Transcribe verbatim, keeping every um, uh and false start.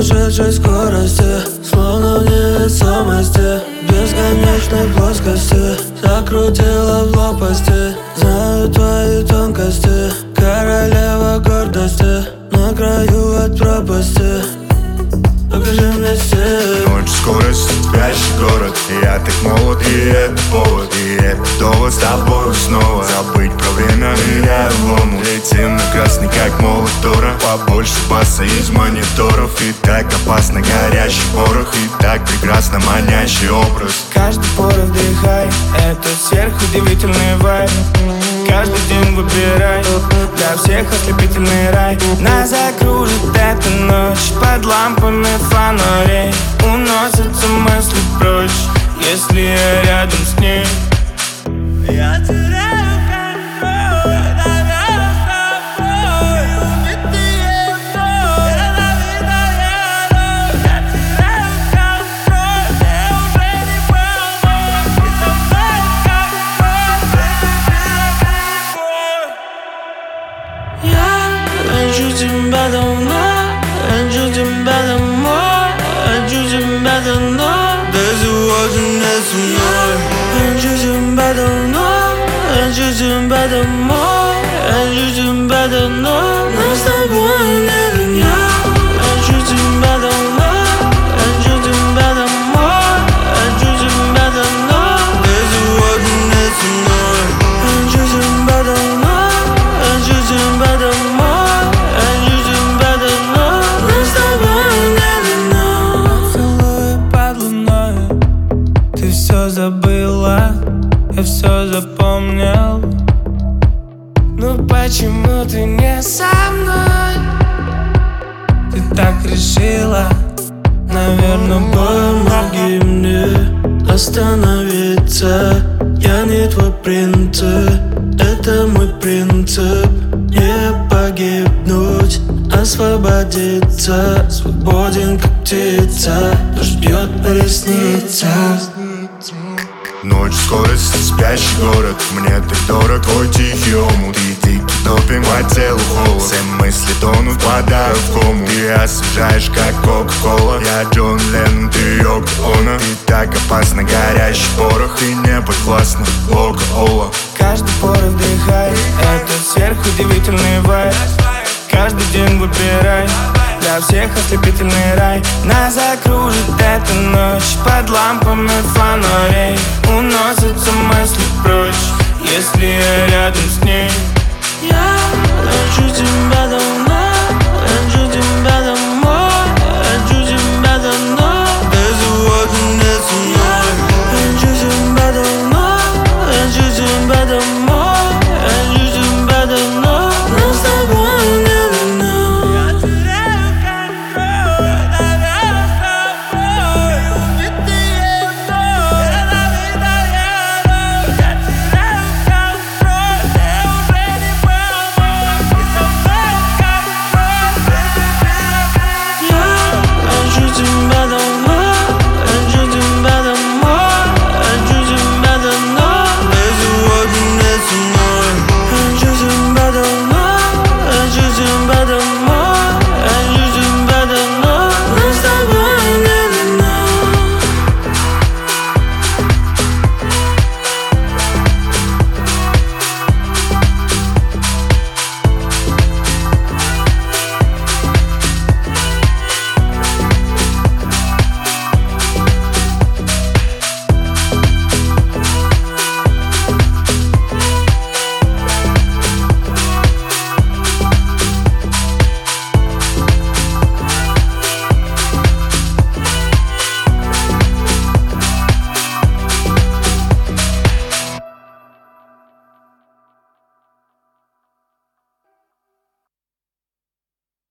сумасшедшей скорости, словно в невесомости, бесконечной плоскости. Закрутила в лопасти, знаю твои тонкости. Королева гордости, на краю от пропасти. Покажи мне стиль. Ночь, скорость, спящий город. Я так молод, и это повод. И это довод с тобой снова забыть про время. Ныряю в лому, летим на красный, как молот Тора. Побольше баса из мониторов. И так опасно горящий порох. И так прекрасно манящий образ. Каждый пору вдыхай, это сверхудивительный вайб. Каждый день выбирай, для всех ослепительный рай. Нас закружит эта ночь под лампами фонарей. Уносятся мысли прочь, если я рядом с ней. Я теряю контроль, доверяю с тобой. Убитые вновь, ядовитая ночь. Я теряю контроль, мне уже не волнует. И со мной как боль. Я хочу тебя давно, хочу тебя домой, хочу тебя давно, да сегодня не со мной. Хочу тебя давно, хочу тебя домой, хочу тебя давно, но с тобой не меня. Хочу тебя давно, хочу тебя домой, хочу тебя давно, да сегодня не со мной. Хочу тебя давно, хочу тебя домой, хочу тебя давно, но с тобой не меня. Целую под луной, ты все забыла, я все запомнил. Ну почему ты не со мной? Ты так решила, наверное, Помоги мне остановиться. Я не твой принцип, это мой принцип. Не погибнуть, освободиться. Свободен, как птица, дождь бьет по ресницам. Ночь, скорость, спящий город. Мне так дорог твой тихий омут. И дикий допинг по телу холод. Все мысли тонут, впадаю в кому. Ты освежаешь, как кока-кола. Я Джон Леннон, ты Йоко Оно. Ты так опасно, горящий порох. Ты не подвластна, Лока-Ола. каждый пору вдыхай, это сверхудивительный вайб. Каждый день выбирай, для всех ослепительный рай. Нас закружит эта ночь под лампами фонарей. Уносятся мысли прочь, если я рядом с ней. Я